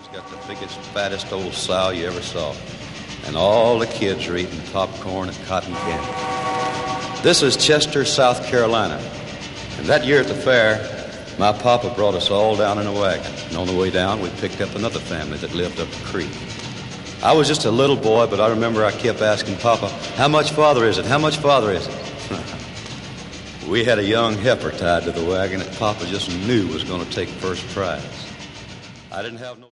got the biggest, fattest old sow you ever saw. And all the kids are eating popcorn and cotton candy. This is Chester, South Carolina. And that year at the fair, my papa brought us all down in a wagon. And on the way down, we picked up another family that lived up the creek. I was just a little boy, but I remember I kept asking Papa, how much farther is it? How much farther is it? We had a young heifer tied to the wagon that Papa just knew was going to take first prize. I didn't have no...